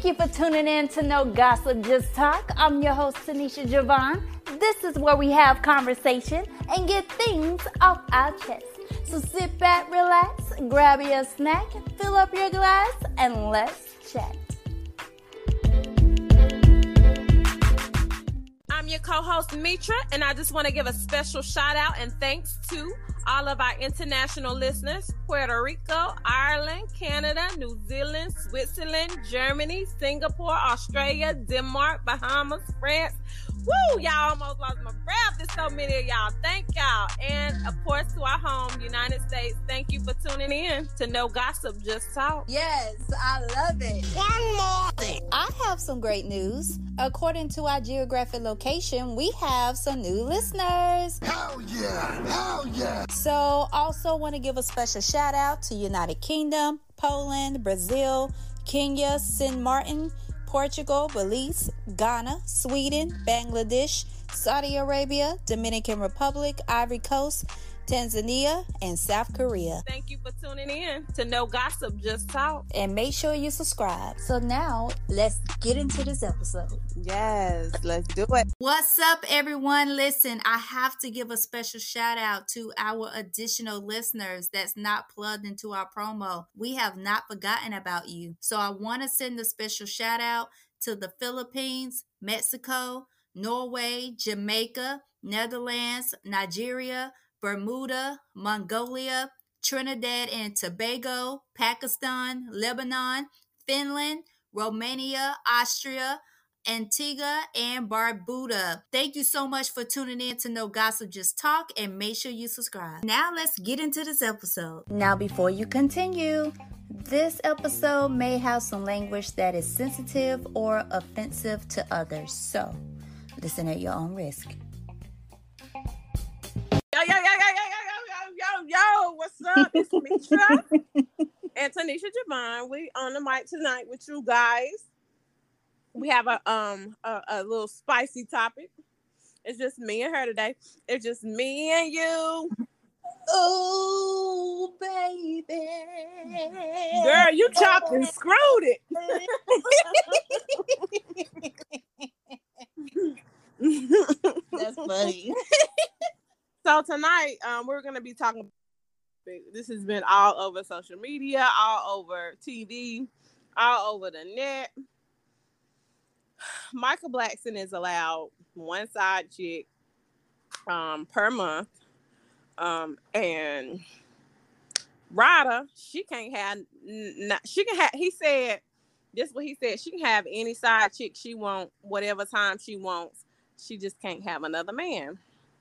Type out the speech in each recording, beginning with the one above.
Thank you for tuning in to No Gossip, Just Talk. I'm your host, Tanisha Javon. This is where we have conversation and get things off our chest. So sit back, relax, grab your snack, fill up your glass, and let's chat. I'm your co-host, Mitra, and I just want to give a special shout out and thanks to all of our international listeners: Puerto Rico, Ireland, Canada, New Zealand, Switzerland, Germany, Singapore, Australia, Denmark, Bahamas, France. Woo! Y'all almost lost my breath. There's so many of y'all. Thank y'all. And of course, to our home, United States, thank you for tuning in to No Gossip, Just Talk. Yes, I love it. One more thing. I have some great news. According to our geographic location, we have some new listeners. Hell yeah! Hell yeah! So, also want to give a special shout out to United Kingdom, Poland, Brazil, Kenya, Saint Martin, Portugal, Belize, Ghana, Sweden, Bangladesh, Saudi Arabia, Dominican Republic, Ivory Coast, Tanzania, and South Korea. Thank you for tuning in to No Gossip, Just Talk. And make sure you subscribe. So now, let's get into this episode. Yes, let's do it. What's up, everyone? Listen, I have to give a special shout out to our additional listeners that's not plugged into our promo. We have not forgotten about you. So I want to send a special shout out to the Philippines, Mexico, Norway, Jamaica, Netherlands, Nigeria, Bermuda, Mongolia, Trinidad and Tobago, Pakistan, Lebanon, Finland, Romania, Austria, Antigua, and Barbuda. Thank you so much for tuning in to No Gossip, Just Talk, and make sure you subscribe. Now let's get into this episode. Now before you continue, this episode may have some language that is sensitive or offensive to others, so listen at your own risk. Yo, what's up? It's Mitra and Tanisha Javon. We on the mic tonight with you guys. We have a little spicy topic. It's just me and her today. It's just me and you. Oh, baby. Girl, you chopped and screwed it. That's funny. So tonight, we're going to be talking. This has been all over social media, all over TV, all over the net. Michael Blackson is allowed one side chick per month. And Ryder, she can't have, he said, this is what he said, she can have any side chick she wants, whatever time she wants. She just can't have another man.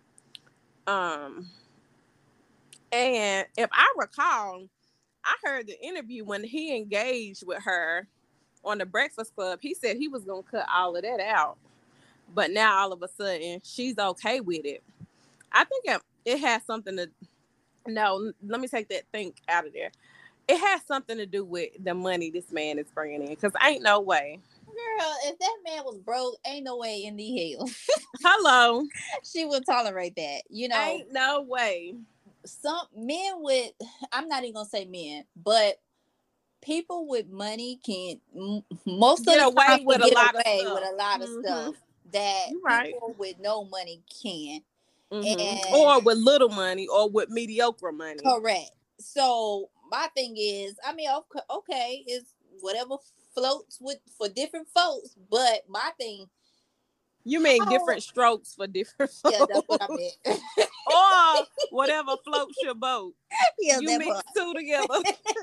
And if I recall, I heard the interview when he engaged with her on the Breakfast Club. He said he was going to cut all of that out. But now all of a sudden, she's okay with it. I think it has something to... No, let me take that think out of there. It has something to do with the money this man is bringing in. Because ain't no way. Girl, if that man was broke, ain't no way in the hell. Hello. She would tolerate that. You know, ain't no way. Some men with, I'm not even gonna say men, but people with money can most of the time with a lot of stuff that people with no money can. And, or with little money or with mediocre money. Correct. So my thing is, I mean, okay, it's whatever floats for different folks, but my thing. You mean different strokes for different folks? Yeah, that's what I meant. Or whatever floats your boat. Yeah, you mix two together.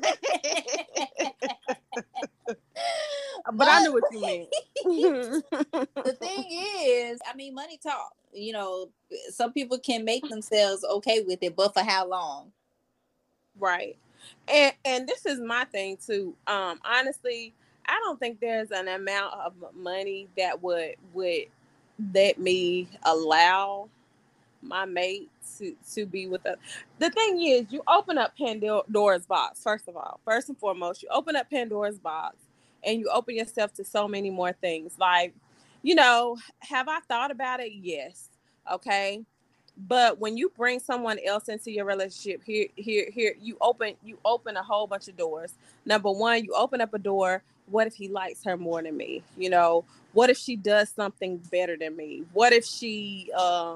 But I knew what you meant. The thing is, I mean, money talk. You know, some people can make themselves okay with it, but for how long? Right. And this is my thing too. Honestly, I don't think there's an amount of money that would let me allow my mate to be with us. The thing is, you open up Pandora's box, first and foremost, you open up Pandora's box and you open yourself to so many more things. Like, you know, have I thought about it? Yes. Okay. But when you bring someone else into your relationship, here, you open a whole bunch of doors. Number one, you open up a door what if he likes her more than me? You know, what if she does something better than me? What if she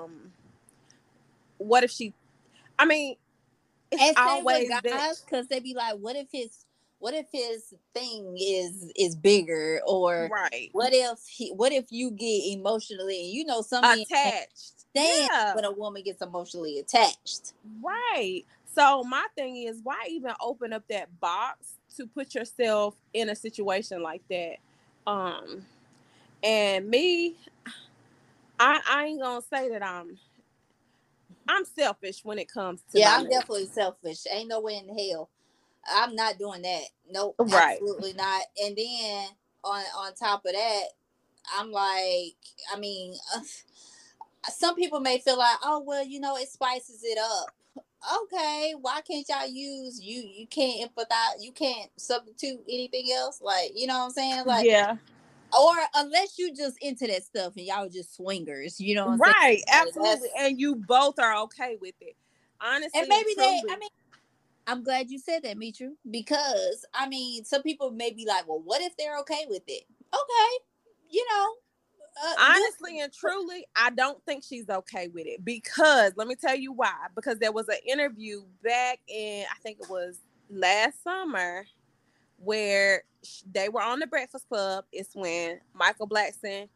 I mean, it's And same with always that. guys, because they be like, what if his thing is bigger, or Right. what if you get emotionally, and some men can't Attached. stand Yeah. when a woman gets emotionally attached. Right. So my thing is, why even open up that box to put yourself in a situation like that? And me, I ain't gonna say that I'm selfish when it comes to Yeah, my I'm man. definitely selfish. Ain't no way in hell I'm not doing that. Nope, Right. absolutely not. And then on top of that, I'm like, I mean, some people may feel like, oh well, it spices it up. Okay, why can't y'all use you can't empathize, you can't substitute anything else, like, you know what I'm saying, like, Yeah. or unless you just into that stuff and y'all just swingers, you know what I'm saying, Right. like, Absolutely. And you both are okay with it. and Honestly and maybe they, I truly. mean, I'm glad you said that, Mitru, because I mean, some people may be like, well, what if they're okay with it? Okay, you know, Honestly and truly, I don't think she's okay with it, because let me tell you why. Because there was an interview back in, I think it was last summer, where they were on the Breakfast Club. It's when Michael Blackson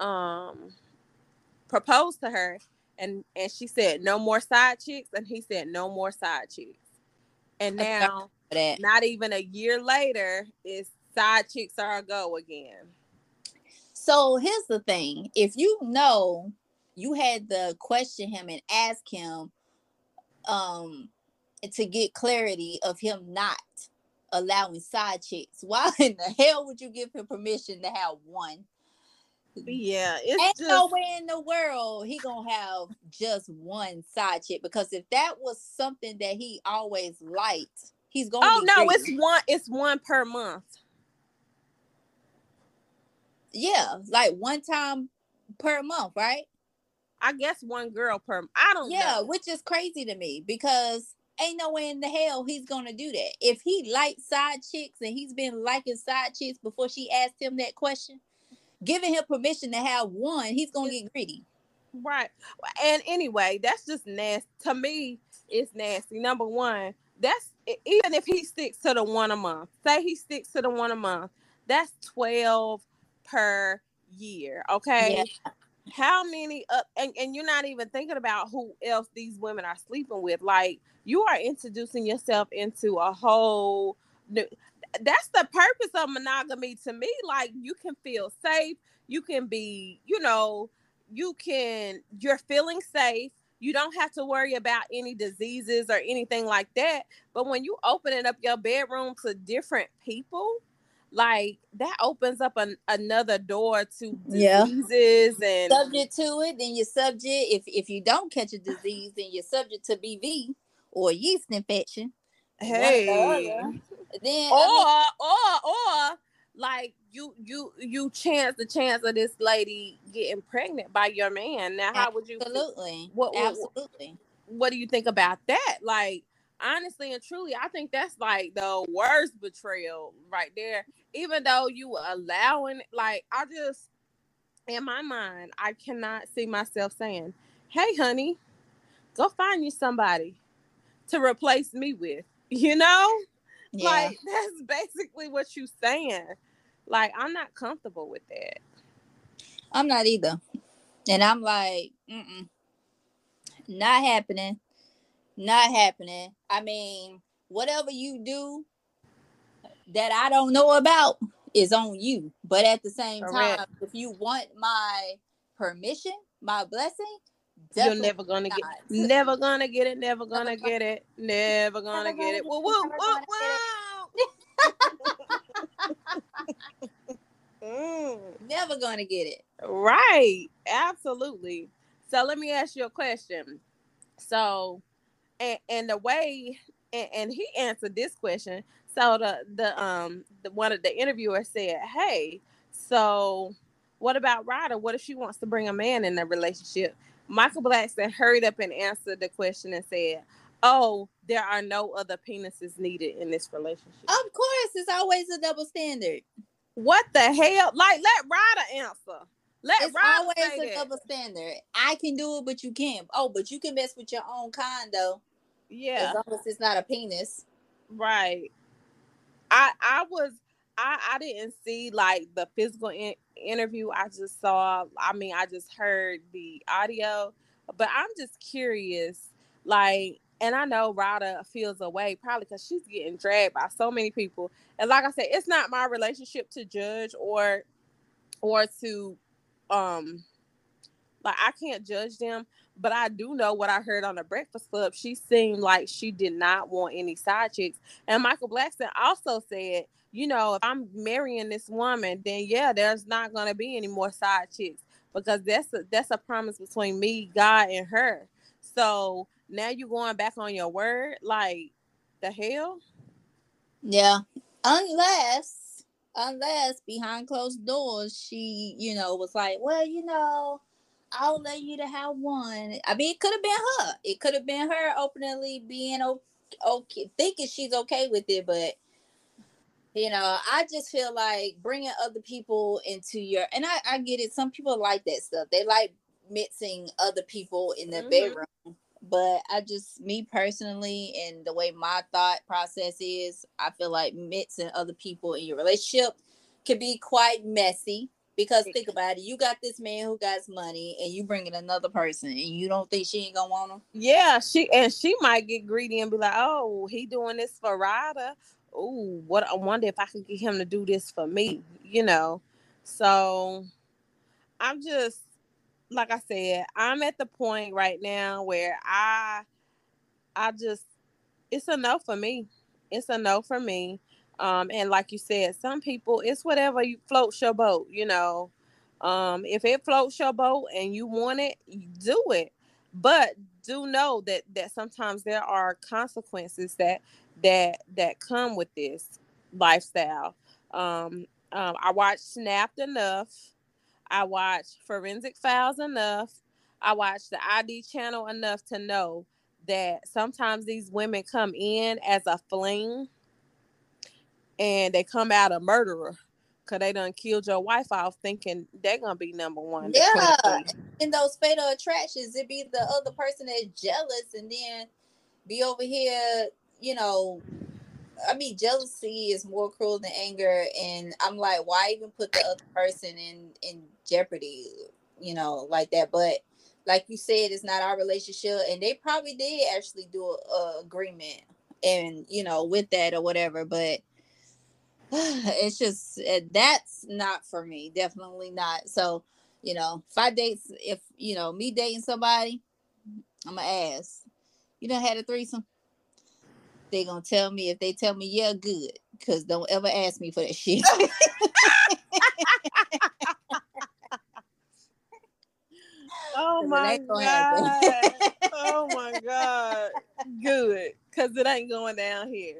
proposed to her, and she said no more side chicks, and he said no more side chicks. And now, that. not even a year later, it's side chicks are a go again. So here's the thing: if you had to question him and ask him, um, to get clarity of him not allowing side chicks, why in the hell would you give him permission to have one? Yeah, it's Ain't no just, way in the world he gonna have just one side chick, because if that was something that he always liked, he's gonna oh be no, greedy. it's one per month. Yeah, like one time per month, right? I guess one girl per, I don't Yeah, know. which is crazy to me, because ain't no way in the hell he's gonna do that. If he likes side chicks and he's been liking side chicks before she asked him that question, giving him permission to have one, he's gonna It's, get greedy. right. And anyway, that's just nasty. To me, it's nasty. Number one, that's, even if he sticks to the one a month, say he sticks to the one a month, that's 12 per year. Yeah, Okay. How many up, and you're not even thinking about who else these women are sleeping with. Like, you are introducing yourself into a whole new, that's the purpose of monogamy to me. Like, you can feel safe, you can be, you're feeling safe, you don't have to worry about any diseases or anything like that. But when you opening up your bedroom to different people, like, that opens up another door to yeah. diseases. And Subject to it, then you're subject. If you don't catch a disease, then you're subject to BV or yeast infection, one or the hey, other. Then I mean, or like, you the chance of this lady getting pregnant by your man. Now, how would you feel? absolutely, what absolutely. what do you think about that? Like, honestly and truly, I think that's like the worst betrayal right there. Even though you allowing, like, I just, in my mind, I cannot see myself saying, hey honey, go find you somebody to replace me with, you know? Yeah, Like, that's basically what you saying. Like, I'm not comfortable with that. I'm not either, and I'm like, not happening, not happening. I mean, whatever you do that I don't know about is on you. But at the same Correct. time, if you want my permission, my blessing, You're definitely never gonna get, not. never gonna get it, never Never gonna gonna, get it, never never gonna get gonna it. get Whoa, it, whoa, never whoa, gonna get whoa. Mm. never gonna get it. Right. Absolutely. So let me ask you a question. So, and the way, and he answered this question. So the one of the interviewers said, hey, so what about Ryder? What if she wants to bring a man in the relationship? Michael Blackson hurried up and answered the question and said, oh, there are no other penises needed in this relationship. Of course, it's always a double standard. What the hell? Like, let Ryder answer. Let It's Ryder always say a that. double standard. I can do it, but you can't. Oh, but you can mess with your own kind though, as Yeah, long as it's not a penis. right. I didn't see like the physical interview. I just saw. I mean, I just heard the audio, but I'm just curious. Like, and I know Rada feels away probably because she's getting dragged by so many people. And like I said, it's not my relationship to judge or to um like I can't judge them, but I do know what I heard on the Breakfast Club. She seemed like she did not want any side chicks. And Michael Blackson also said, you know, if I'm marrying this woman, then yeah, there's not gonna be any more side chicks because that's a promise between me, God, and her. So now you going back on your word, like the hell? Yeah, unless behind closed doors, she, was like, well, I'll let you to have one. I mean, it could have been her. It could have been her openly being okay, thinking she's okay with it, but I just feel like bringing other people into and I get it. Some people like that stuff. They like mixing other people in their Mm-hmm. bedroom. But me personally, and the way my thought process is, I feel like mixing other people in your relationship can be quite messy. Because think about it, you got this man who got money, and you bring in another person, and you don't think she ain't gonna want him. Yeah, she might get greedy and be like, "Oh, he doing this for Ryder. Oh, what I wonder if I could get him to do this for me." So I'm just like I said, I'm at the point right now where I just it's a no for me. It's a no for me. And like you said, some people it's whatever you floats your boat. If it floats your boat and you want it, you do it. But do know that sometimes there are consequences that come with this lifestyle. I watched Snapped enough. I watched Forensic Files enough. I watched the ID channel enough to know that sometimes these women come in as a fling and they come out a murderer because they done killed your wife off thinking they're going to be number one, the Yeah, queen. in those fatal attractions, it be the other person that's jealous, and then be over here, you know. I mean, jealousy is more cruel than anger, and I'm like, why even put the other person in jeopardy, like that? But like you said, it's not our relationship, and they probably did actually do a agreement, and with that or whatever. But it's just that's not for me, definitely not. So, if me dating somebody, I'm gonna ask, you done had a threesome? They gonna tell me. If they tell me, yeah, good, because don't ever ask me for that shit. Oh 'Cause it my ain't gonna God. happen. Oh my God. Good. Because it ain't going down here.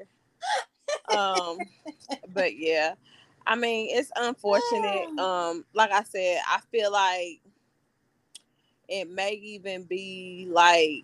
But yeah. I mean, it's unfortunate. Like I said, I feel like it may even be like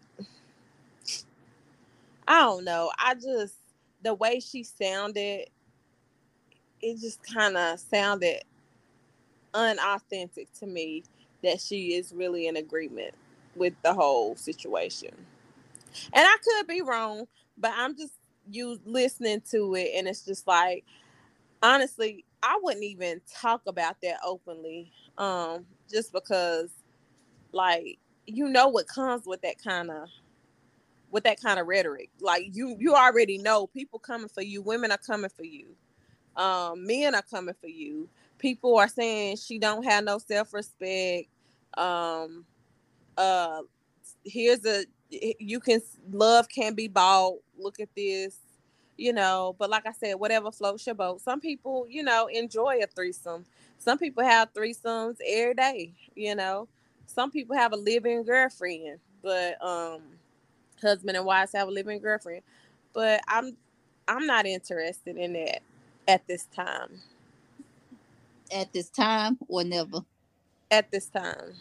I don't know. The way she sounded, it just kind of sounded unauthentic to me that she is really in agreement with the whole situation. And I could be wrong, but I'm just you listening to it, and it's just like honestly, I wouldn't even talk about that openly, just because like what comes with that kind of rhetoric. Like you already know people coming for you, women are coming for you, men are coming for you. People are saying she don't have no self-respect. Um, uh, here's you can love can be bought. Look at this, But like I said, whatever floats your boat. Some people, enjoy a threesome. Some people have threesomes every day. Some people have a living girlfriend, but husband and wives have a living girlfriend. But I'm not interested in that at this time. At this time or never. At this time.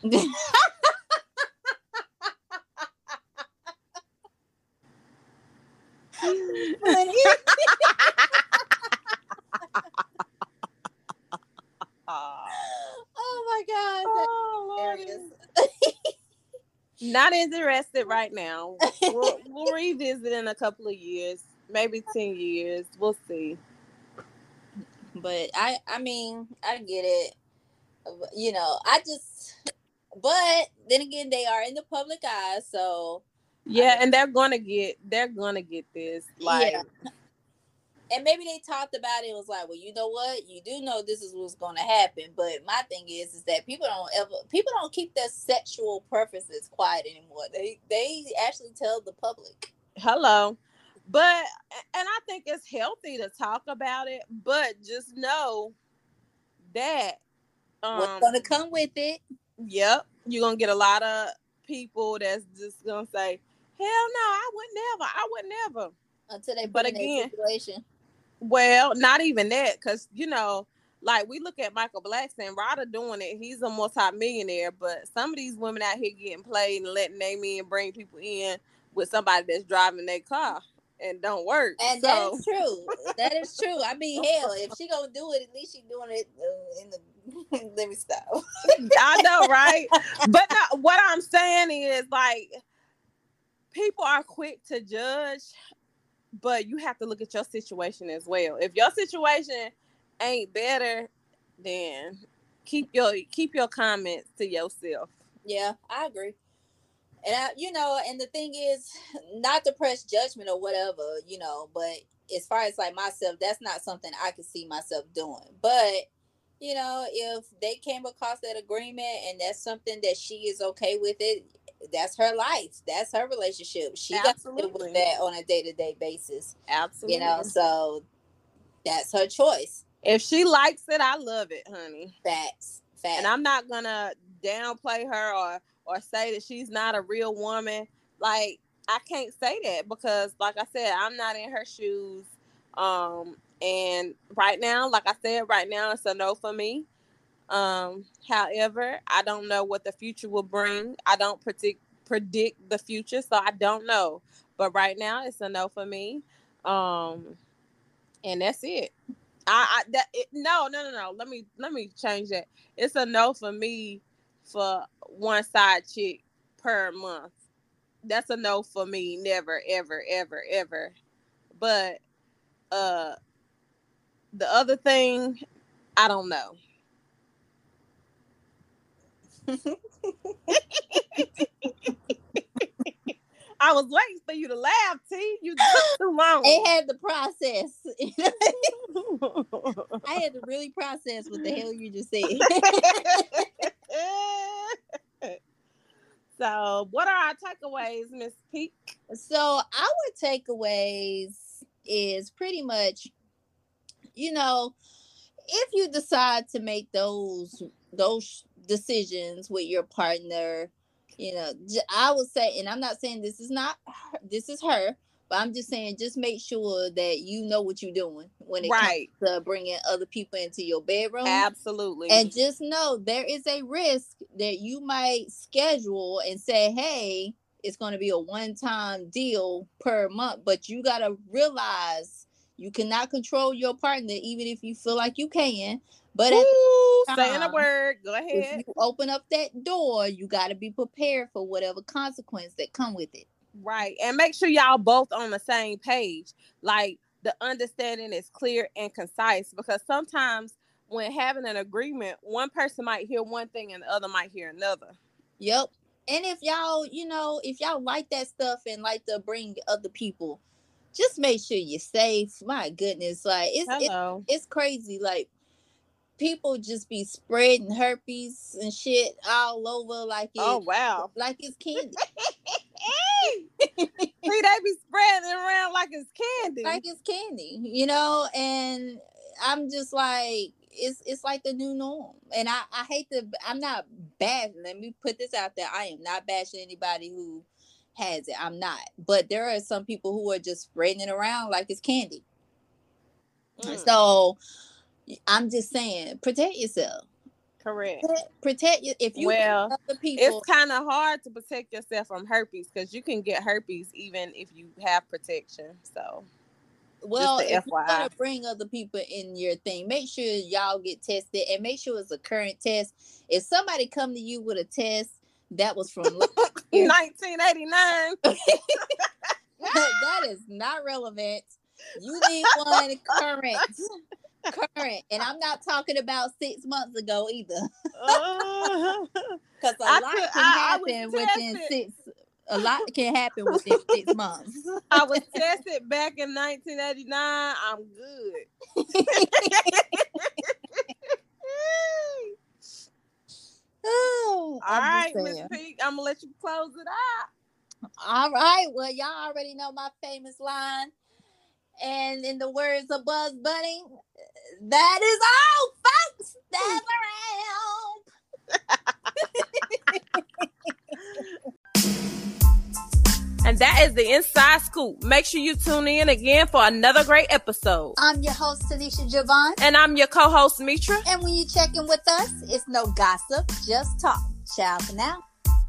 Not interested right now. We'll revisit in a couple of years, maybe 10 years. We'll see. But I mean, I get it. You know, but then again, they are in the public eye, so yeah, and they're gonna get this. Like, yeah. And maybe they talked about it. It was like, well, you know what? You do know this is what's going to happen. But my thing is that people don't keep their sexual preferences quiet anymore. They actually tell the public. Hello. But, and I think it's healthy to talk about it, but just know that what's going to come with it. Yep. You're going to get a lot of people that's just going to say, hell no, I would never. Until they put in that situation. Well, not even that, because, you know, like we look at Michael Blackson, Ryder doing it. He's a multi-millionaire, but some of these women out here getting played and letting them in, bring people in with somebody that's driving their car and don't work. And that is true. That is true. I mean, hell, if she gonna do it, at least she doing it in the let me stop. I know, right? But no, what I'm saying is, like, people are quick to judge, but you have to look at your situation as well. If your situation ain't better, then keep your comments to yourself. Yeah, I agree. And and the thing is, not to press judgment or whatever, but as far as like myself, that's not something I could see myself doing. But, if they came across that agreement and that's something that she is okay with it, that's her life. That's her relationship. She got to deal with that on a day-to-day basis. Absolutely. So that's her choice. If she likes it, I love it, honey. Facts. And I'm not gonna downplay her or say that she's not a real woman. Like, I can't say that because, like I said, I'm not in her shoes. And right now, like I said, it's a no for me. However, I don't know what the future will bring. I don't predict the future, so I don't know. But right now, it's a no for me. And that's it. No. Let me change that. It's a no for me for one side chick per month. That's a no for me. Never, ever, ever, ever. But the other thing, I don't know. I was waiting for you to laugh, T. You took too long. It had to process. I had to really process what the hell you just said. So, what are our takeaways, Miss Peak? So, our takeaways is pretty much, if you decide to make those decisions with your partner, I would say, and I'm not saying this is her, but I'm just saying, just make sure that you know what you're doing when it comes to bringing other people into your bedroom. Absolutely. And just know there is a risk that you might schedule and say, hey, it's going to be a one-time deal per month, but you got to realize you cannot control your partner, even if you feel like you can. But saying a word, go ahead. If you open up that door, you got to be prepared for whatever consequence that come with it. Right. And make sure y'all both on the same page. Like, the understanding is clear and concise, because sometimes when having an agreement, one person might hear one thing and the other might hear another. Yep. And if y'all, if y'all like that stuff and like to bring other people, just make sure you're safe. My goodness. Like, it's crazy. Like, people just be spreading herpes and shit all over like it's candy. See, they be spreading it around like it's candy. Like it's candy, and I'm just like, it's like the new norm. And I hate I'm not bashing. Let me put this out there. I am not bashing anybody who has it. I'm not. But there are some people who are just spreading it around like it's candy. So I'm just saying, protect yourself. Correct. Protect you. If you other people, it's kind of hard to protect yourself from herpes, because you can get herpes even if you have protection. So, if you're gonna bring other people in your thing, make sure y'all get tested, and make sure it's a current test. If somebody come to you with a test that was from 1989. That is not relevant. You need one current. And I'm not talking about 6 months ago either. Because a lot can happen within 6 months. I was tested back in 1989. I'm good. All right, Miss Peak, I'm gonna let you close it out. All right. Well, y'all already know my famous line. And in the words of Bugs Bunny, that is all, folks. Stand around. And that is the Inside Scoop. Make sure you tune in again for another great episode. I'm your host, Tanisha Javon. And I'm your co-host, Mitra. And when you check in with us, it's no gossip, just talk. Ciao for now.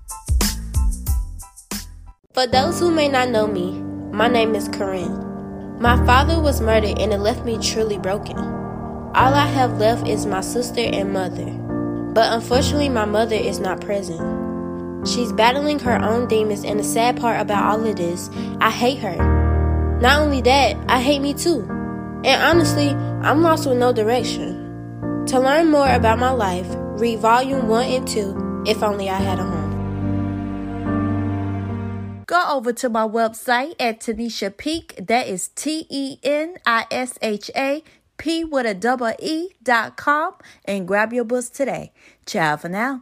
For those who may not know me, my name is Corinne. My father was murdered and it left me truly broken. All I have left is my sister and mother. But unfortunately, my mother is not present. She's battling her own demons, and the sad part about all of this, I hate her. Not only that, I hate me too. And honestly, I'm lost with no direction. To learn more about my life, read volume 1 and 2, If Only I Had a Home. Go over to my website at Tanisha Peak. That is TENISHA P with a double E.com and grab your books today. Ciao for now.